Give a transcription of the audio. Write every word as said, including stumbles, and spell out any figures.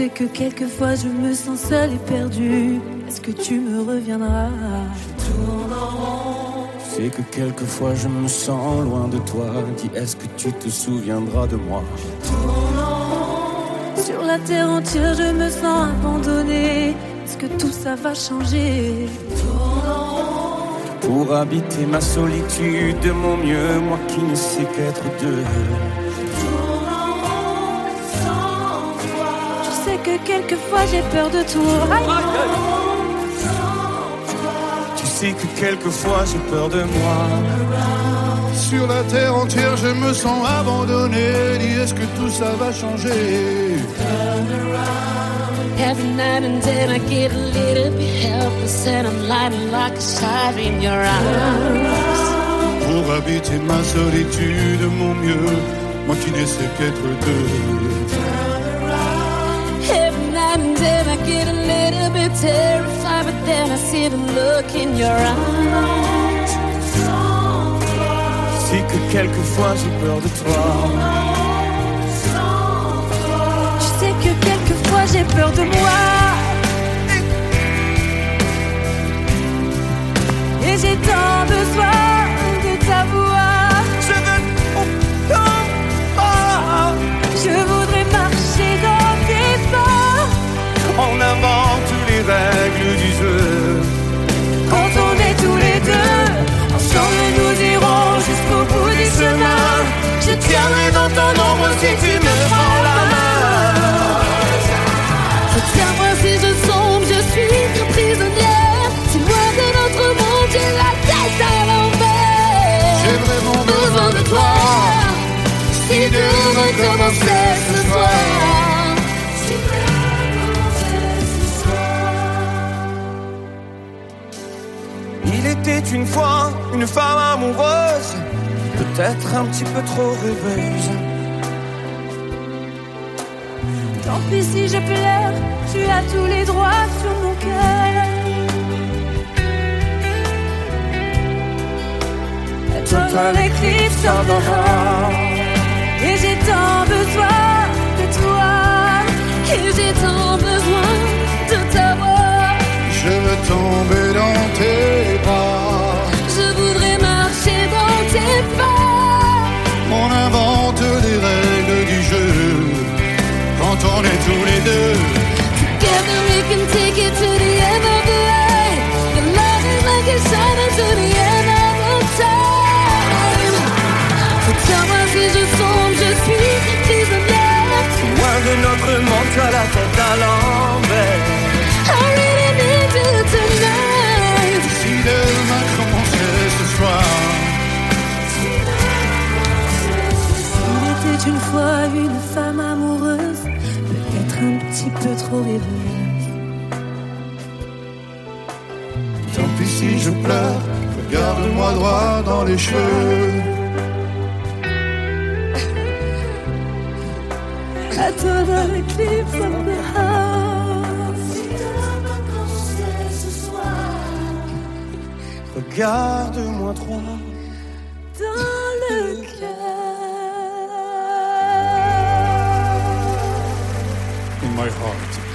sais que quelquefois je me sens seule et perdue. Est-ce que tu me reviendras? Je tourne en rond. Je sais que quelquefois je me sens loin de toi. Dis, est-ce que tu te souviendras de moi? Je tourne en rond. Sur la terre entière je me sens abandonnée. Est-ce que tout ça va changer? Je tourne en rond. Pour habiter ma solitude de mon mieux, moi qui ne sais qu'être deux. Que quelquefois j'ai peur de toi. Tu sais que quelquefois j'ai peur de moi. Sur la terre entière je me sens abandonné. Dis, est-ce que tout ça va changer? Every night and day I get a little bit helpless and I'm lying like a siren in your eyes. Pour habiter ma solitude mon mieux, moi qui ne sais qu'être deux. And then I get a little bit terrified, but then I see the look in your eyes. C'est que quelquefois j'ai peur de toi. Je sais que quelquefois j'ai peur de moi. Et j'ai tant besoin de ta voix. Je veux oh, oh, oh. Je voudrais marcher dans tes pas. On invente les règles du jeu. Quand on est tous les deux, ensemble nous irons jusqu'au bout du chemin. Je tiendrai dans ton ombre si tu me prends la main. Je tiendrai si je sombre, je suis ta prisonnière. Si loin de notre monde, j'ai la tête à l'envers. J'ai vraiment besoin de toi. Si de recommencer ce soir. Il était une fois une femme amoureuse, peut-être un petit peu trop rêveuse. Tant pis si je pleure, tu as tous les droits sur mon cœur. Total eclipse of the heart. Et j'ai tant besoin de toi. Et j'ai tant besoin de t'avoir. Je veux tomber dans tes bras. Je voudrais marcher dans tes pas. On invente les règles du jeu quand on est tous les deux. Together we can take it to the end of the line. Your love is like a shadow to the end of the time. Faut savoir si je sombre, je suis prisonnière. Loin de notre monde, tu as la tête à l'envers. I really need you tonight. Si demain commençait ce soir. Il était une fois une femme amoureuse, peut-être un petit peu trop rêveuse. Tant pis si je pleure, regarde-moi droit dans les cheveux. À toi dans l'éclipse of the heart. Si demain commençait ce soir. Regarde-moi droit Dans le cœur. In my heart.